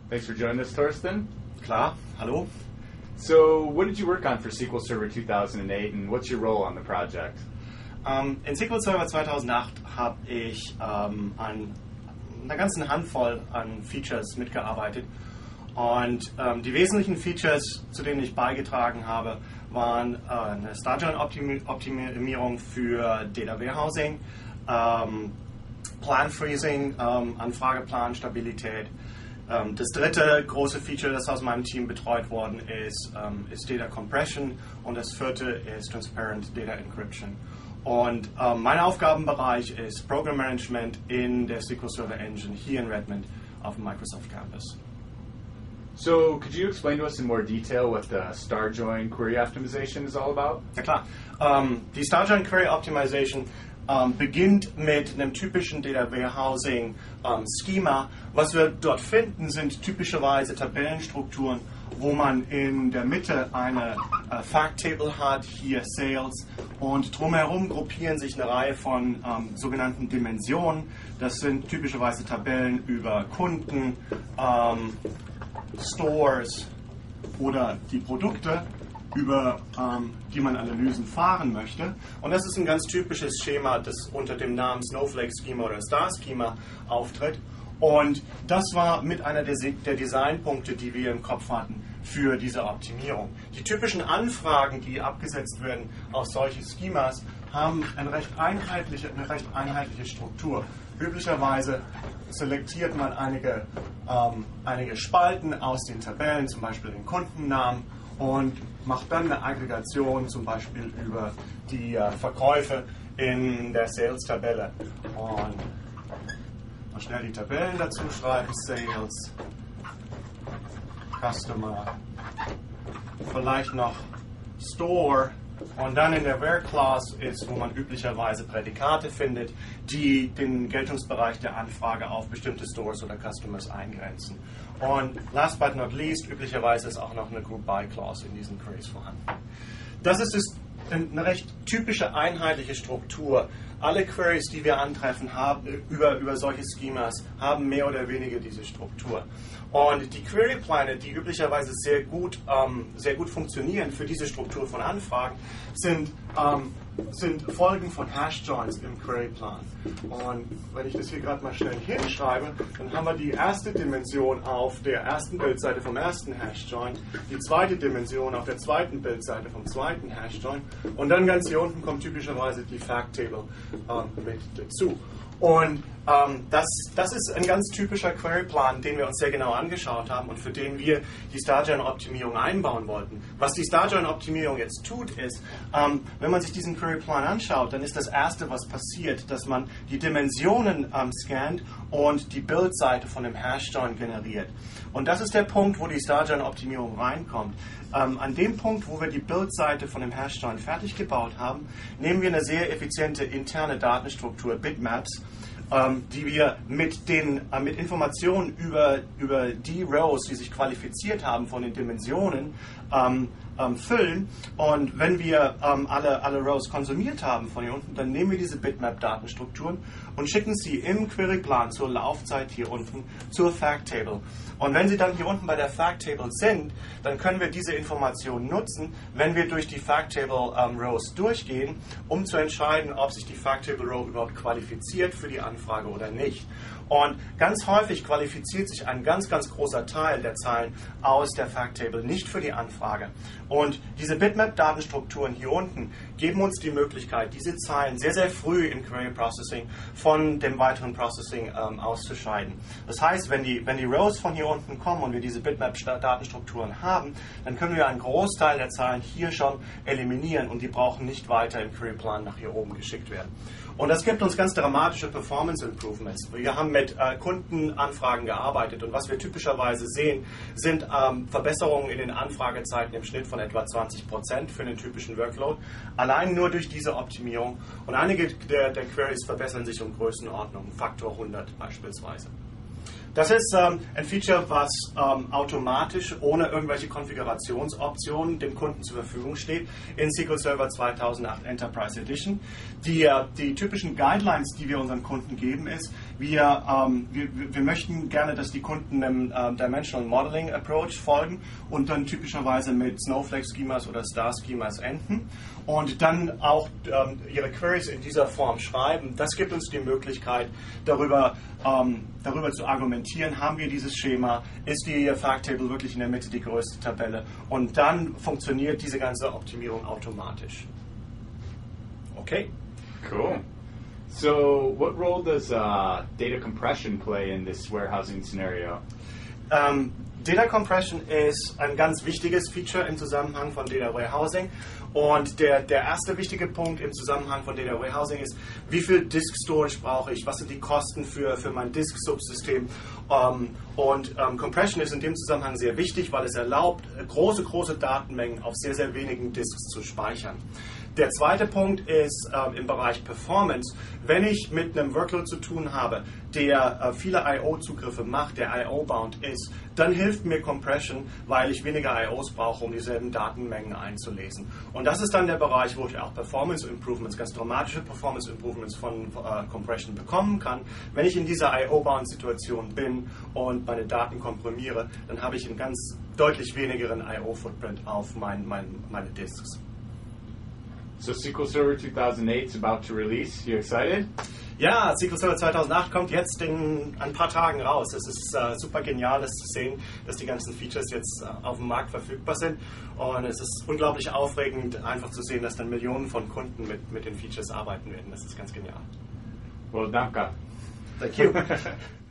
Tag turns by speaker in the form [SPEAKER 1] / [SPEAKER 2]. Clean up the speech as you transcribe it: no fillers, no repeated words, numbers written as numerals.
[SPEAKER 1] Thanks for joining us, Torsten.
[SPEAKER 2] Klar, hallo.
[SPEAKER 1] So, what did you work on for SQL Server 2008 and what's your role on the project?
[SPEAKER 2] In SQL Server 2008 habe ich an einer ganzen Handvoll an Features mitgearbeitet. Und die wesentlichen Features, zu denen ich beigetragen habe, waren eine Star-Join-Optimierung für Data Warehousing, Plan Freezing, Anfrageplan-Stabilität. Das dritte große Feature, das aus meinem Team betreut worden ist Data Compression und das vierte ist Transparent Data Encryption. Und mein Aufgabenbereich ist Program Management in der SQL Server Engine hier in Redmond auf dem Microsoft Campus.
[SPEAKER 1] So, could you explain to us in more detail what the Star-Join Query Optimization is all about?
[SPEAKER 2] Ja klar, die Star-Join Query Optimization beginnt mit einem typischen Data Warehousing Schema. Was wir dort finden, sind typischerweise Tabellenstrukturen, wo man in der Mitte eine Fact Table hat, hier Sales, und drumherum gruppieren sich eine Reihe von sogenannten Dimensionen. Das sind typischerweise Tabellen über Kunden, Stores oder die Produkte, über die man Analysen fahren möchte. Und das ist ein ganz typisches Schema, das unter dem Namen Snowflake Schema oder Star Schema auftritt. Und das war mit einer der Designpunkte, die wir im Kopf hatten für diese Optimierung. Die typischen Anfragen, die abgesetzt werden aus solchen Schemas, haben eine recht einheitliche Struktur. Üblicherweise selektiert man einige Spalten aus den Tabellen, zum Beispiel den Kundennamen, und macht dann eine Aggregation, zum Beispiel über die Verkäufe in der Sales-Tabelle. Und mal schnell die Tabellen dazu schreiben: Sales, Customer, vielleicht noch Store. Und dann in der Where-Class ist, wo man üblicherweise Prädikate findet, die den Geltungsbereich der Anfrage auf bestimmte Stores oder Customers eingrenzen. Und last but not least, üblicherweise ist auch noch eine Group-By-Clause in diesen Queries vorhanden. Das ist eine recht typische einheitliche Struktur. Alle Queries, die wir antreffen, über solche Schemas, haben mehr oder weniger diese Struktur. Und die Query-Pläne, die üblicherweise sehr gut funktionieren für diese Struktur von Anfragen, sind Folgen von Hash-Joins im Query-Plan. Und wenn ich das hier gerade mal schnell hinschreibe, dann haben wir die erste Dimension auf der ersten Bildseite vom ersten Hash-Join, die zweite Dimension auf der zweiten Bildseite vom zweiten Hash-Join, und dann ganz hier unten kommt typischerweise die Fact-Table mit dazu. Und das ist ein ganz typischer Query-Plan, den wir uns sehr genau angeschaut haben und für den wir die Star-Join-Optimierung einbauen wollten. Was die Star-Join-Optimierung jetzt tut, ist, wenn man sich diesen Query-Plan anschaut, dann ist das Erste, was passiert, dass man die Dimensionen scannt und die Bildseite von dem Hash-Join generiert. Und das ist der Punkt, wo die Star-Join-Optimierung reinkommt. An dem Punkt, wo wir die Bildseite von dem Hash-Join fertig gebaut haben, nehmen wir eine sehr effiziente interne Datenstruktur, Bitmaps, die wir mit Informationen über die Rows, die sich qualifiziert haben von den Dimensionen, füllen. Und wenn wir alle Rows konsumiert haben von hier unten, dann nehmen wir diese Bitmap-Datenstrukturen und schicken sie im Query-Plan zur Laufzeit hier unten zur Fact-Table. Und wenn sie dann hier unten bei der Fact-Table sind, dann können wir diese Informationen nutzen, wenn wir durch die Fact-Table-Rows durchgehen, um zu entscheiden, ob sich die Fact-Table-Row überhaupt qualifiziert für die Anfrage oder nicht. Und ganz häufig qualifiziert sich ein ganz, ganz großer Teil der Zeilen aus der Fact-Table nicht für die Anfrage. Und diese Bitmap-Datenstrukturen hier unten geben uns die Möglichkeit, diese Zeilen sehr, sehr früh im Query Processing von dem weiteren Processing auszuscheiden. Das heißt, wenn die Rows von hier unten kommen und wir diese Bitmap-Datenstrukturen haben, dann können wir einen Großteil der Zeilen hier schon eliminieren und die brauchen nicht weiter im Query-Plan nach hier oben geschickt werden. Und das gibt uns ganz dramatische Performance Improvements. Wir haben mit Kundenanfragen gearbeitet und was wir typischerweise sehen, sind Verbesserungen in den Anfragezeiten im Schnitt von etwa 20% für einen typischen Workload. Allein nur durch diese Optimierung. Und einige der Queries verbessern sich um Größenordnung, Faktor 100 beispielsweise. Das ist ein Feature, was automatisch ohne irgendwelche Konfigurationsoptionen dem Kunden zur Verfügung steht in SQL Server 2008 Enterprise Edition. Die typischen Guidelines, die wir unseren Kunden geben, ist, wir möchten gerne, dass die Kunden einem Dimensional Modeling Approach folgen und dann typischerweise mit Snowflake Schemas oder Star Schemas enden und dann auch ihre Queries in dieser Form schreiben. Das gibt uns die Möglichkeit, darüber zu argumentieren, haben wir dieses Schema, ist die Fact Table wirklich in der Mitte die größte Tabelle, und dann funktioniert diese ganze Optimierung automatisch. Okay?
[SPEAKER 1] Cool. So, what role does data compression play in this warehousing scenario?
[SPEAKER 2] Data Compression ist ein ganz wichtiges Feature im Zusammenhang von Data Warehousing. Und der erste wichtige Punkt im Zusammenhang von Data Warehousing ist, wie viel Disk Storage brauche ich, was sind die Kosten für mein Disk-Subsystem. Compression ist in dem Zusammenhang sehr wichtig, weil es erlaubt, große Datenmengen auf sehr, sehr wenigen Disks zu speichern. Der zweite Punkt ist im Bereich Performance. Wenn ich mit einem Workload zu tun habe, der viele I/O-Zugriffe macht, der I/O-bound ist, dann hilft mir Compression, weil ich weniger I/Os brauche, um dieselben Datenmengen einzulesen. Und das ist dann der Bereich, wo ich auch Performance Improvements, ganz dramatische Performance Improvements von Compression bekommen kann. Wenn ich in dieser I/O-bound-Situation bin und meine Daten komprimiere, dann habe ich einen ganz deutlich wenigeren I/O-Footprint auf meine Disks.
[SPEAKER 1] So SQL Server 2008 is about to release. You excited?
[SPEAKER 2] Ja, SQL Server 2008 kommt jetzt in ein paar Tagen raus. Es ist super genial, das zu sehen, dass die ganzen Features jetzt auf dem Markt verfügbar sind. Und es ist unglaublich aufregend, einfach zu sehen, dass dann Millionen von Kunden mit den Features arbeiten werden. Das ist ganz genial.
[SPEAKER 1] Well, danke.
[SPEAKER 2] Thank you.